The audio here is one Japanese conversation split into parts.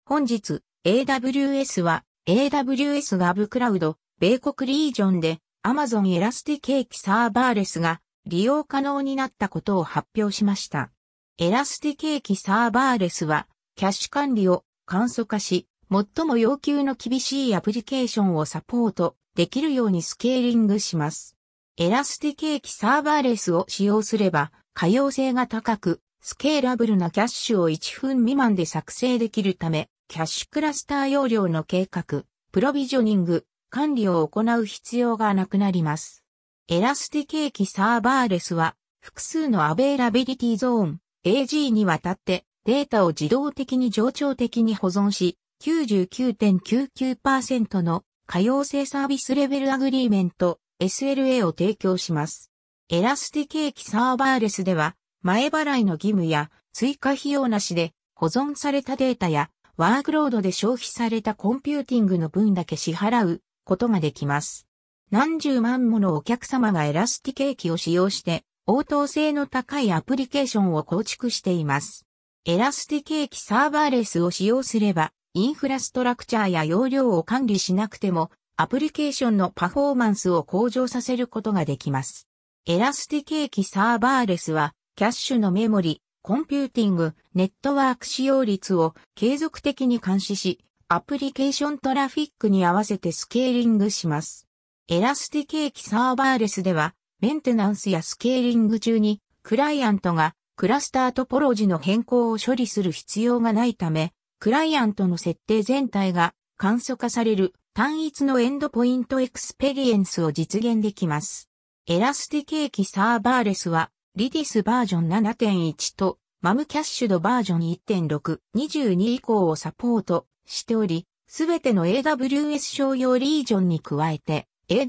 本日、AWS は AWS GovCloud、米国リージョンで Amazon エラスティケーキサーバーレスが利用可能になったことを発表しました。エラスティケーキサーバーレスはキャッシュ管理を簡素化し、最も要求の厳しいアプリケーションをサポートできるようにスケーリングします。エラスティケーキサーバーレスを使用すれば可用性が高く、スケーラブルなキャッシュを1分未満で作成できるため、キャッシュクラスター容量の計画、プロビジョニング、管理を行う必要がなくなります。エラスティケーキサーバーレスは、複数のアベイラビリティゾーン、AG にわたってデータを自動的に冗長的に保存し、99.99% の可用性サービスレベルアグリーメント、SLA を提供します。エラスティケーキサーバーレスでは、前払いの義務や追加費用なしで保存されたデータやワークロードで消費されたコンピューティングの分だけ支払うことができます。何十万ものお客様がエラスティケーキを使用して応答性の高いアプリケーションを構築しています。エラスティケーキサーバーレスを使用すればインフラストラクチャーや容量を管理しなくてもアプリケーションのパフォーマンスを向上させることができます。エラスティケーキサーバーレスはキャッシュのメモリ、コンピューティング、ネットワーク使用率を継続的に監視し、アプリケーショントラフィックに合わせてスケーリングします。エラスティケーキサーバーレスでは、メンテナンスやスケーリング中に、クライアントがクラスタートポロジの変更を処理する必要がないため、クライアントの設定全体が簡素化される単一のエンドポイントエクスペリエンスを実現できます。エラスティケーキサーバーレスは、リディスバージョン 7.1 とマムキャッシュドバージョン 1.6、22以降をサポートしており、すべての AWS 商用リージョンに加えて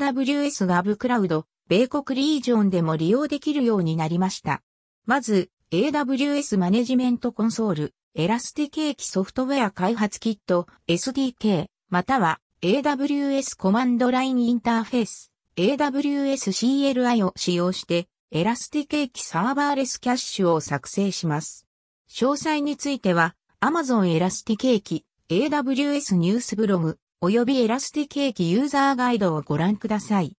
AWS GovCloud、米国リージョンでも利用できるようになりました。まず、AWS マネジメントコンソール、エラスティケーキソフトウェア開発キット、SDK、または AWS コマンドラインインターフェース、AWS CLI を使用して、エラスティケーキサーバーレスキャッシュを作成します。詳細については、Amazon エラスティケーキ、AWS ニュースブログ、およびエラスティケーキユーザーガイドをご覧ください。